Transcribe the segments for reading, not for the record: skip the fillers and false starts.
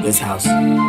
This house.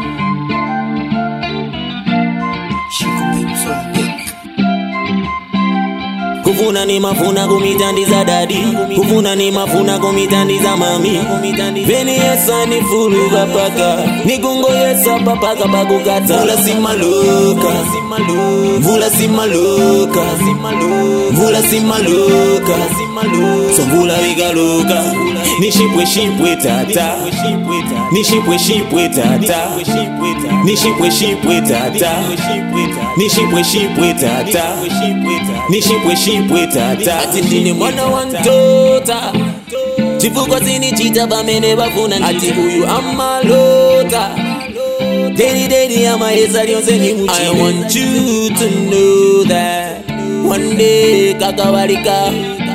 Kufuna ni mafuna kumitandiza dadi, kufuna ni mafuna kumitandiza mami. Veni yesa ni fulu bapaka, ni gungo yesa papaka bakukata. Vula si maluka, vula si maluka, vula si maluka, so vula vigaluka. Ni shipwe tata, ni shipwe tata, ni shipwe tata, ni shipwe tata, ni shipwe tata. Ati ndini mwana wantota, chifuko zini chita bamene bafuna. Ati huyu amalota, Daddy ama esa lionse ni muchi. I want you to know that one day kakabarika,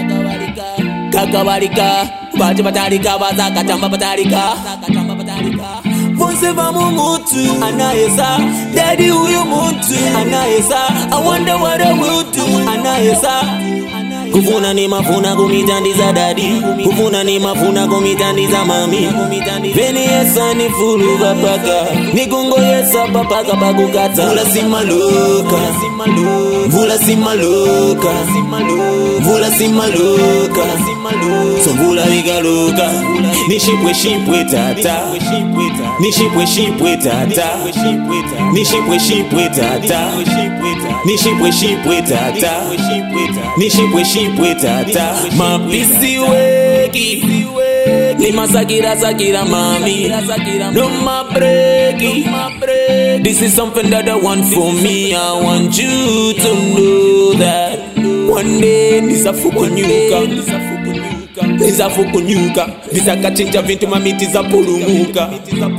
baje batarika, bazaka tamba batarika. Vonse vamu mutu anaesa, daddy huyu mutu anaesa. I wonder what I will do anaesa. Kufuna ni mafuna kumitandiza daddy, kufuna ni mafuna kumitandiza mami. Veni yesa ni fulu bapaka, ni gungo yesa papaka bakukata. Vula si maluka, vula si maluka, vula si maluka, so vula vigaluka. Ni shipwe tata, ni shipwe tata, ni shipwe tata, ni shipwe tata, ni shipwe tata. Mapisi weki, ni masakira mami, no ma breaki. This is something that I want for me. I want you to know that one day nizafukunyuka, nizafukunyuka, nizakachinja vintu mamiti za pulumuka.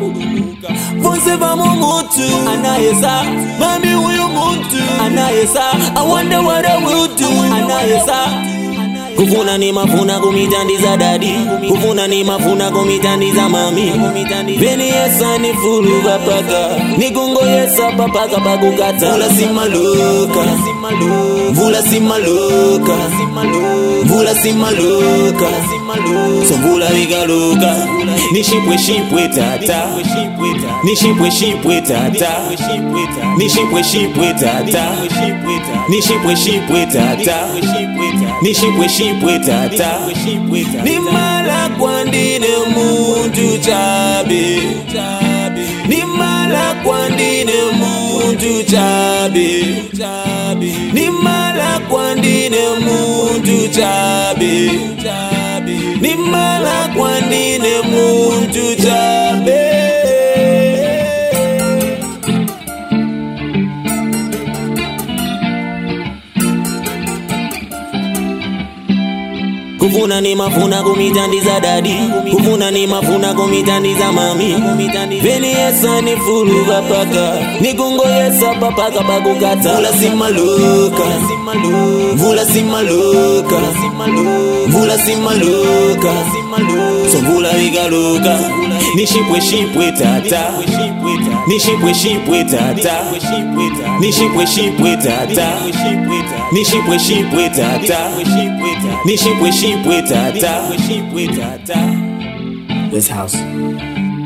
Vonse vamu mutu anaesa, mami huyu mutu anaesa. I wonder what I will do anaesa. Kufuna ni mafuna kumitandiza daddy, kufuna ni mafuna kumitandiza mami. Veni yesa ni fulu bapaka, ni gungo yesa papaka bakukata. Vula si maluka, vula si maluka, vula si maluka, so vula vigaluka. Ni shipwe tata, ni shipwe tata, ni shipwe tata, ni shipwe tata, ni shipwe tata. Ni mala kwandine muntu chabe, ni mala kwandine muntu chabe, ni mala kwandine muntu chabe, ni mala kwandine muntu chabe. Kufuna ni mafuna kumitandiza daddy, kufuna ni mafuna kumitandiza mami. Veni yesa ni fulu bapaka, ni gungo yesa papaka bakukata. Vula si maluka, vula si maluka, vula si maluka, so vula vigaluka. Ni shipwe tata, ni shipwe tata, ni shipwe tata, ni shipwe tata, ni shipwe tata. This house.